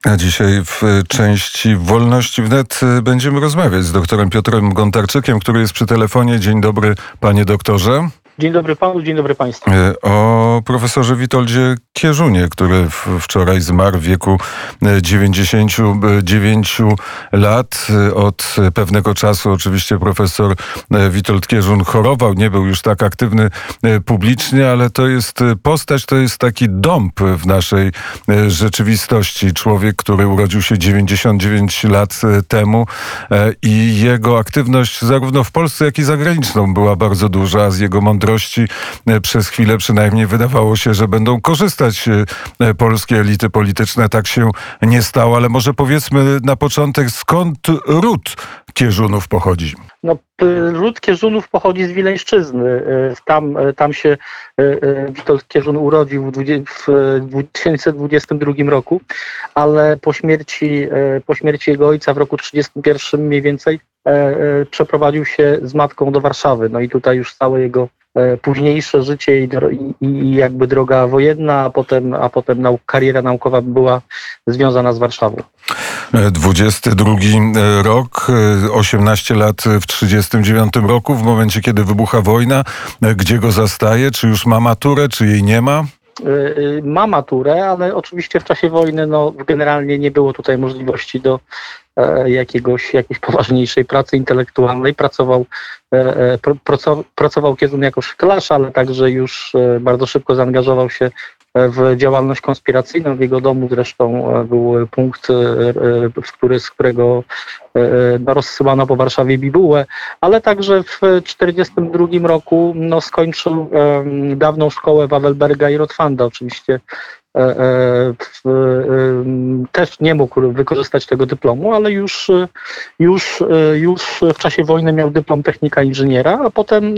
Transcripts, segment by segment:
A dzisiaj w części Wolności Wnet będziemy rozmawiać z doktorem Piotrem Gontarczykiem, który jest przy telefonie. Dzień dobry, panie doktorze. Dzień dobry panu, dzień dobry państwu. O profesorze Witoldzie Kierzunie, który wczoraj zmarł w wieku 99 lat. Od pewnego czasu oczywiście profesor Witold Kierzun chorował, nie był już tak aktywny publicznie, ale to jest postać, to jest taki dąb w naszej rzeczywistości. Człowiek, który urodził się 99 lat temu i jego aktywność zarówno w Polsce, jak i zagraniczną była bardzo duża, a z jego mądrości przez chwilę przynajmniej wydawało się, że będą korzystać polskie elity polityczne. Tak się nie stało, ale może powiedzmy na początek, skąd ród Kierzunów pochodzi? No, ród Kierzunów pochodzi z Wileńszczyzny. Tam się Witold Kierzun urodził w 1922 roku, ale po śmierci jego ojca w roku 1931 mniej więcej przeprowadził się z matką do Warszawy. No i tutaj już całe jego późniejsze życie i jakby droga wojenna, a potem kariera naukowa była związana z Warszawą. 22 rok, 18 lat w 39 roku, w momencie kiedy wybucha wojna. Gdzie go zastaje? Czy już ma maturę, czy jej nie ma? Ma maturę, ale oczywiście w czasie wojny generalnie nie było tutaj możliwości do jakiejś poważniejszej pracy intelektualnej. Pracował Kierzun jako szklarz, ale także już bardzo szybko zaangażował się w działalność konspiracyjną. W jego domu zresztą był punkt, z którego rozsyłano po Warszawie bibułę, ale także w 1942 roku skończył dawną szkołę Wawelberga i Rotwanda. Oczywiście też nie mógł wykorzystać tego dyplomu, ale już w czasie wojny miał dyplom technika inżyniera, a potem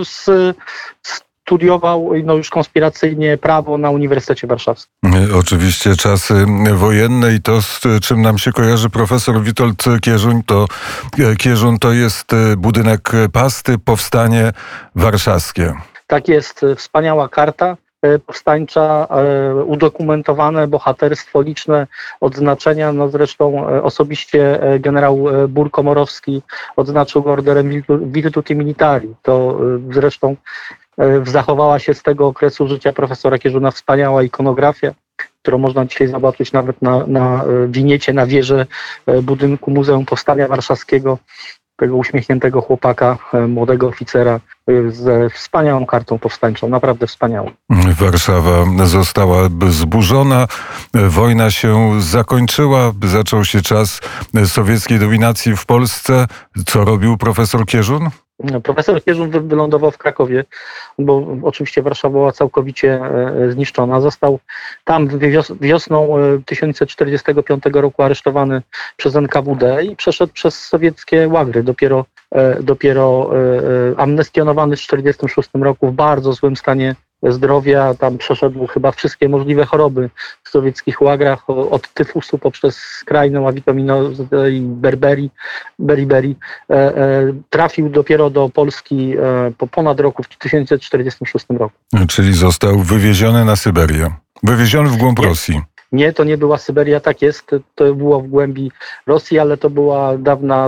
studiował już konspiracyjnie prawo na Uniwersytecie Warszawskim. Oczywiście czasy wojenne i to, z czym nam się kojarzy profesor Witold Kierzun, to jest budynek Pasty, Powstanie Warszawskie. Tak jest, wspaniała karta powstańcza, udokumentowane bohaterstwo, liczne odznaczenia. Zresztą osobiście generał Bur-Komorowski odznaczył go orderem Virtuti Militari. To zresztą zachowała się z tego okresu życia profesora Kierzuna wspaniała ikonografia, którą można dzisiaj zobaczyć nawet na winiecie na wieży budynku Muzeum Powstania Warszawskiego. Tego uśmiechniętego chłopaka, młodego oficera ze wspaniałą kartą powstańczą, naprawdę wspaniałą. Warszawa została zburzona, wojna się zakończyła, zaczął się czas sowieckiej dominacji w Polsce. Co robił profesor Kierzun? Profesor Kierzun wylądował w Krakowie, bo oczywiście Warszawa była całkowicie zniszczona. Został tam wiosną 1945 roku aresztowany przez NKWD i przeszedł przez sowieckie łagry. Dopiero amnestionowany w 1946 roku w bardzo złym stanie zdrowia. Tam przeszedł chyba wszystkie możliwe choroby w sowieckich łagrach, od tyfusu poprzez skrajną awitominozę i beriberi. Trafił dopiero do Polski po ponad roku, w 1946 roku. Czyli został wywieziony na Syberię. Wywieziony w głąb Rosji. Nie, to nie była Syberia, tak jest. To było w głębi Rosji, ale to była dawna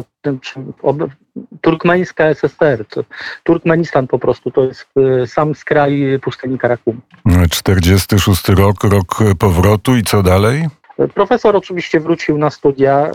turkmeńska SSR. Turkmenistan po prostu, to jest sam skraj pustyni Karakum. 46 rok powrotu i co dalej? Profesor oczywiście wrócił na studia,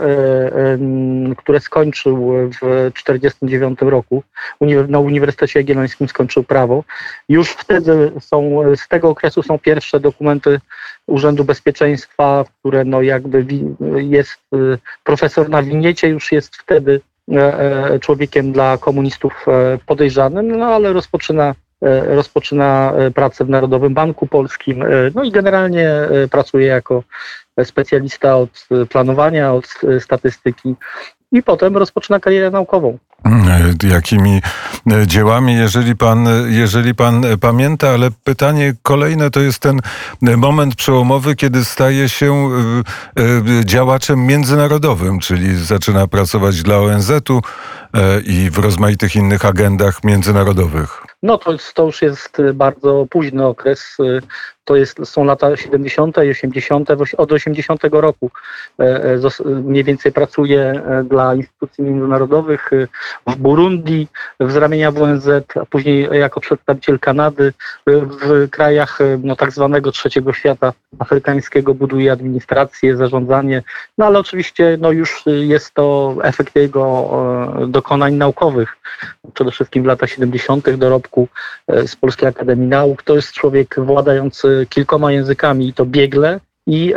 które skończył w 1949 roku. Na Uniwersytecie Jagiellońskim skończył prawo. Już wtedy z tego okresu są pierwsze dokumenty Urzędu Bezpieczeństwa, które jakby jest profesor na winiecie, już jest wtedy człowiekiem dla komunistów podejrzanym, ale rozpoczyna pracę w Narodowym Banku Polskim, i generalnie pracuje jako specjalista od planowania, od statystyki i potem rozpoczyna karierę naukową. Jakimi dziełami, jeżeli pan pamięta, ale pytanie kolejne to jest ten moment przełomowy, kiedy staje się działaczem międzynarodowym, czyli zaczyna pracować dla ONZ-u i w rozmaitych innych agendach międzynarodowych. To już jest bardzo późny okres. są lata 70. i 80. Od 80 roku mniej więcej pracuje dla instytucji międzynarodowych w Burundi, z ramienia WNZ, a później jako przedstawiciel Kanady w krajach tak zwanego trzeciego świata afrykańskiego buduje administrację, zarządzanie, no ale oczywiście już jest to efekt jego dokonań naukowych. Przede wszystkim w latach 70. dorobku z Polskiej Akademii Nauk. To jest człowiek władający kilkoma językami i to biegle i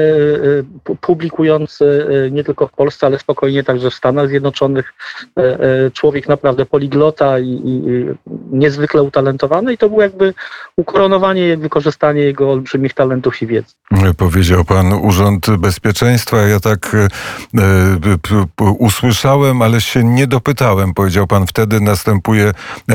publikujący nie tylko w Polsce, ale spokojnie także w Stanach Zjednoczonych. Człowiek naprawdę poliglota i niezwykle utalentowany i to było jakby ukoronowanie i wykorzystanie jego olbrzymich talentów i wiedzy. Powiedział pan Urząd Bezpieczeństwa. Ja tak usłyszałem, ale się nie dopytałem. Powiedział pan, wtedy następuje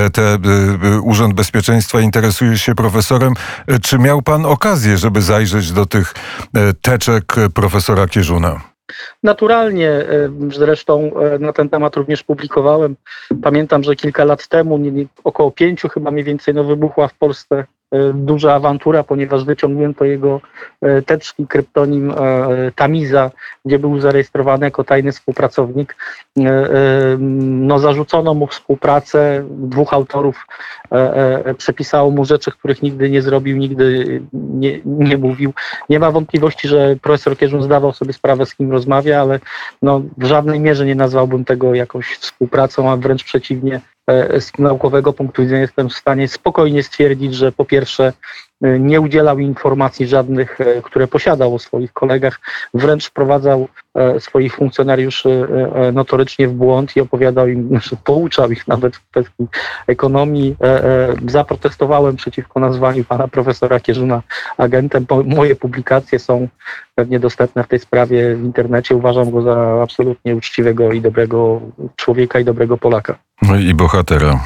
Urząd Bezpieczeństwa, interesuje się profesorem. Czy miał pan okazję, żeby zajrzeć do tych teczek profesora Kierzuna? Naturalnie, zresztą na ten temat również publikowałem. Pamiętam, że kilka lat temu, około 5 chyba mniej więcej, wybuchła w Polsce duża awantura, ponieważ wyciągnięto jego teczki, kryptonim Tamiza, gdzie był zarejestrowany jako tajny współpracownik. Zarzucono mu współpracę, 2 autorów przepisało mu rzeczy, których nigdy nie zrobił, nigdy nie mówił. Nie ma wątpliwości, że profesor Kierzun zdawał sobie sprawę, z kim rozmawia, ale w żadnej mierze nie nazwałbym tego jakąś współpracą, a wręcz przeciwnie. Z naukowego punktu widzenia jestem w stanie spokojnie stwierdzić, że po pierwsze nie udzielał informacji żadnych, które posiadał o swoich kolegach, wręcz wprowadzał swoich funkcjonariuszy notorycznie w błąd i opowiadał im, pouczał ich nawet w kwestii ekonomii. Zaprotestowałem przeciwko nazwaniu pana profesora Kierzuna agentem. Moje publikacje są pewnie dostępne w tej sprawie w internecie. Uważam go za absolutnie uczciwego i dobrego człowieka i dobrego Polaka. I bohatera.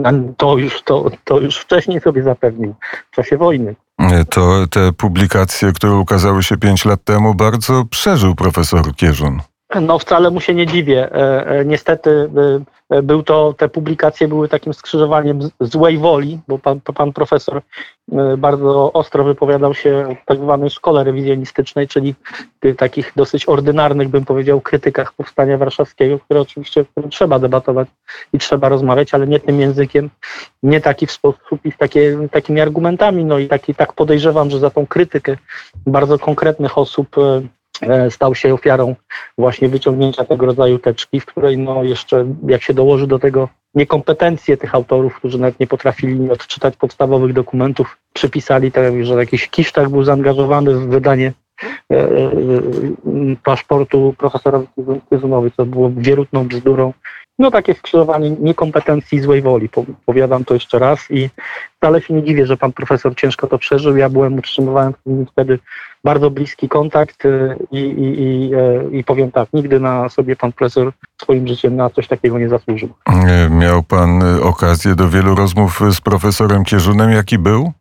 To już wcześniej sobie zapewnił w czasie wojny. To te publikacje, które ukazały się 5 lat temu, bardzo przeżył profesor Kierzun. Wcale mu się nie dziwię. Niestety te publikacje były takim skrzyżowaniem złej woli, bo pan profesor bardzo ostro wypowiadał się o tak zwanej szkole rewizjonistycznej, czyli takich dosyć ordynarnych, bym powiedział, krytykach Powstania Warszawskiego, które oczywiście trzeba debatować i trzeba rozmawiać, ale nie tym językiem, nie taki w sposób i takimi argumentami. I tak podejrzewam, że za tą krytykę bardzo konkretnych osób stał się ofiarą właśnie wyciągnięcia tego rodzaju teczki, w której jeszcze, jak się dołoży do tego niekompetencje tych autorów, którzy nawet nie potrafili odczytać podstawowych dokumentów, przypisali, że jakiś Kisztak był zaangażowany w wydanie paszportu profesora Kierzunowi, co było wierutną bzdurą. Takie skrzyżowanie niekompetencji i złej woli. Powiadam to jeszcze raz i wcale się nie dziwię, że pan profesor ciężko to przeżył. Ja utrzymywałem z nim wtedy bardzo bliski kontakt i powiem tak, nigdy na sobie pan profesor swoim życiem na coś takiego nie zasłużył. Miał pan okazję do wielu rozmów z profesorem Kierzunem. Jaki był?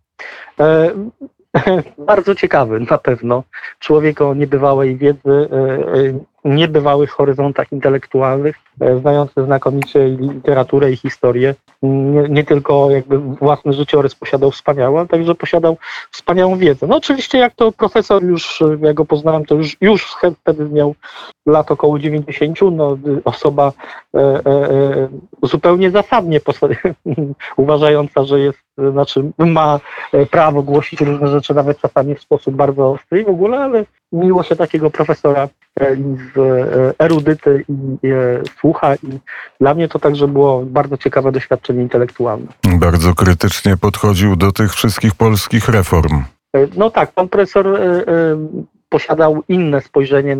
Bardzo ciekawy na pewno. Człowiek o niebywałej wiedzy, niebywałych horyzontach intelektualnych, znający znakomicie literaturę i historię. Nie tylko jakby własny życiorys posiadał wspaniały, ale także posiadał wspaniałą wiedzę. Oczywiście jak to profesor jak go poznałem, to już wtedy miał lat około 90, osoba zupełnie zasadnie uważająca, że ma prawo głosić różne rzeczy, nawet czasami w sposób bardzo ostry w ogóle, ale miło się takiego profesora z erudyty i słucha i dla mnie to także było bardzo ciekawe doświadczenie intelektualne. Bardzo krytycznie podchodził do tych wszystkich polskich reform. Tak, pan profesor posiadał inne spojrzenie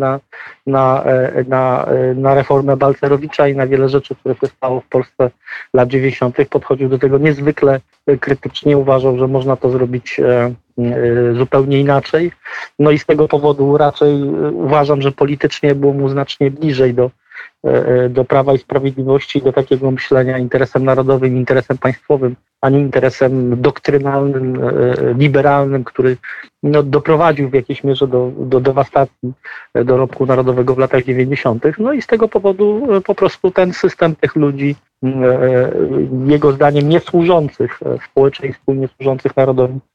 na reformę Balcerowicza i na wiele rzeczy, które się stało w Polsce lat 90. Podchodził do tego niezwykle krytycznie, uważał, że można to zrobić zupełnie inaczej. I z tego powodu raczej uważam, że politycznie było mu znacznie bliżej do Prawa i Sprawiedliwości, do takiego myślenia interesem narodowym, interesem państwowym, a nie interesem doktrynalnym, liberalnym, który doprowadził w jakiejś mierze do dewastacji dorobku narodowego w latach 90. I z tego powodu po prostu ten system tych ludzi, jego zdaniem nie służących społeczeństwu, nie służących narodowi,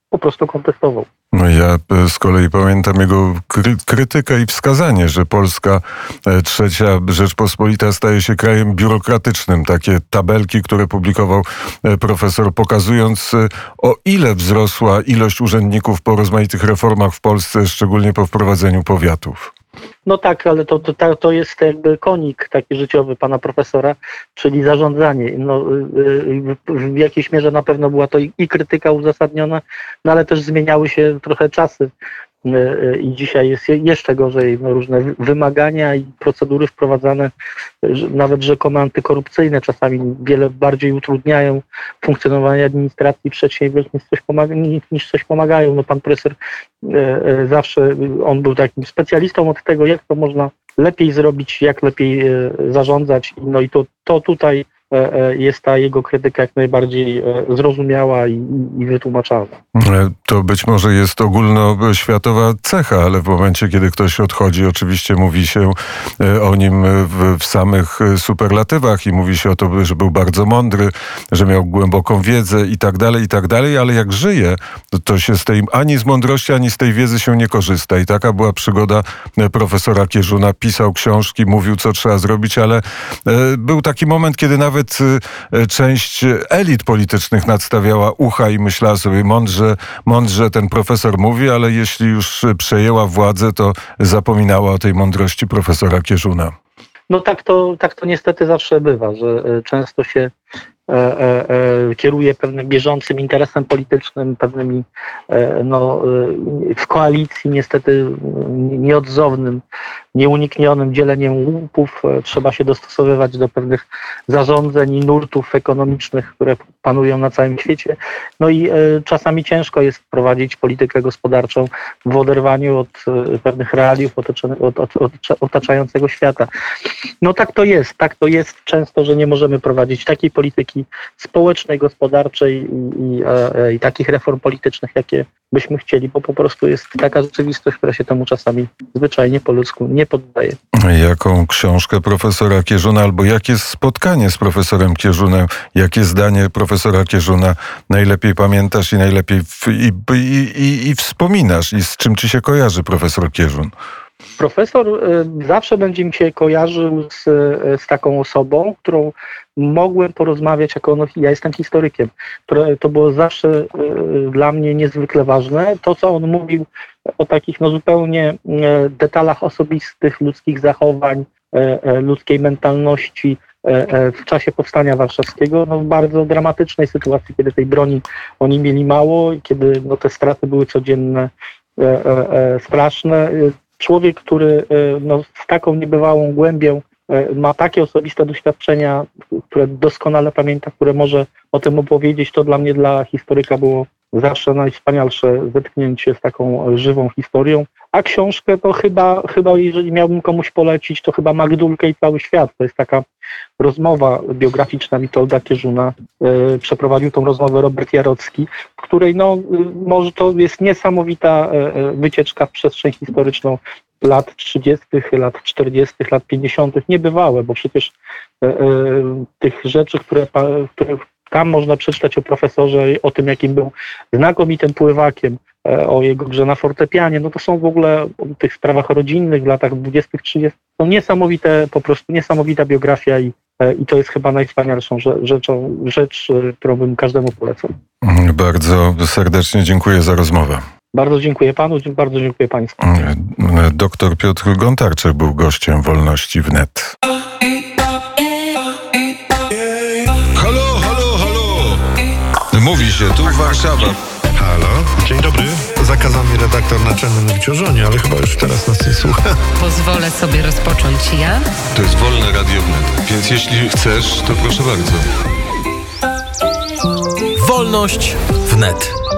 po prostu kontestował. No ja z kolei pamiętam jego krytykę i wskazanie, że Polska, trzecia Rzeczpospolita, staje się krajem biurokratycznym. Takie tabelki, które publikował profesor, pokazując, o ile wzrosła ilość urzędników po rozmaitych reformach w Polsce, szczególnie po wprowadzeniu powiatów. No tak, ale to jest jakby konik taki życiowy pana profesora, czyli zarządzanie. No, w jakiejś mierze na pewno była to i krytyka uzasadniona, no ale też zmieniały się trochę czasy. I dzisiaj jest jeszcze gorzej. No, różne wymagania i procedury wprowadzane, nawet rzekomo antykorupcyjne, czasami wiele bardziej utrudniają funkcjonowanie administracji i przedsiębiorstw niż coś pomagają. No, pan profesor zawsze, on był takim specjalistą od tego, jak to można lepiej zrobić, jak lepiej zarządzać. No i to tutaj jest ta jego krytyka jak najbardziej zrozumiała i wytłumaczalna. To być może jest ogólnoświatowa cecha, ale w momencie, kiedy ktoś odchodzi, oczywiście mówi się o nim w samych superlatywach i mówi się o to, że był bardzo mądry, że miał głęboką wiedzę i tak dalej, ale jak żyje, to się ani z mądrości, ani z tej wiedzy się nie korzysta. I taka była przygoda profesora Kierzuna. Pisał książki, mówił, co trzeba zrobić, ale był taki moment, kiedy nawet część elit politycznych nadstawiała ucha i myślała sobie, mądrze ten profesor mówi, ale jeśli już przejęła władzę, to zapominała o tej mądrości profesora Kierzuna. No tak to niestety zawsze bywa, że często się kieruje pewnym bieżącym interesem politycznym, pewnymi w koalicji niestety nieodzownym, nieuniknionym dzieleniem łupów. Trzeba się dostosowywać do pewnych zarządzeń i nurtów ekonomicznych, które panują na całym świecie. No i czasami ciężko jest prowadzić politykę gospodarczą w oderwaniu od pewnych realiów otaczającego świata. No tak to jest często, że nie możemy prowadzić takiej polityki społecznej, gospodarczej i takich reform politycznych, jakie byśmy chcieli, bo po prostu jest taka rzeczywistość, która się temu czasami zwyczajnie po ludzku nie poddaje. Jaką książkę profesora Kierzuna albo jakie spotkanie z profesorem Kierzunem, jakie zdanie profesora Kierzuna najlepiej pamiętasz i najlepiej i wspominasz i z czym ci się kojarzy profesor Kierzun? Profesor zawsze będzie mi się kojarzył z taką osobą, którą mogłem porozmawiać ja jestem historykiem. To było zawsze dla mnie niezwykle ważne. To, co on mówił o takich zupełnie detalach osobistych, ludzkich zachowań, ludzkiej mentalności w czasie powstania warszawskiego, w bardzo dramatycznej sytuacji, kiedy tej broni oni mieli mało i kiedy te straty były codzienne, straszne. Człowiek, który z taką niebywałą głębią ma takie osobiste doświadczenia, które doskonale pamięta, które może o tym opowiedzieć, to dla mnie, dla historyka było zawsze najwspanialsze zetknięcie z taką żywą historią. A książkę to chyba jeżeli miałbym komuś polecić, to chyba Magdulkę i cały świat. To jest taka rozmowa biograficzna Witolda Kierzuna. Przeprowadził tą rozmowę Robert Jarocki, w której może to jest niesamowita wycieczka w przestrzeń historyczną lat 30., lat 40., lat 50. Niebywałe, bo przecież tych rzeczy, które tam można przeczytać o profesorze, o tym, jakim był znakomitym pływakiem, o jego grze na fortepianie, to są w ogóle o tych sprawach rodzinnych w latach 20., 30. To niesamowite, po prostu niesamowita biografia i to jest chyba najwspanialszą rzecz, którą bym każdemu polecał. Bardzo serdecznie dziękuję za rozmowę. Bardzo dziękuję panu, bardzo dziękuję państwu. Doktor Piotr Gontarczyk był gościem Wolności Wnet. Halo! Mówi się, tu Warszawa. Halo, dzień dobry. Zakazał mi redaktor naczelny mówić o żonie, ale chyba już teraz nas nie słucha. Pozwolę sobie rozpocząć ja. To jest Wolne Radio Wnet, więc jeśli chcesz, to proszę bardzo. Wolność Wnet.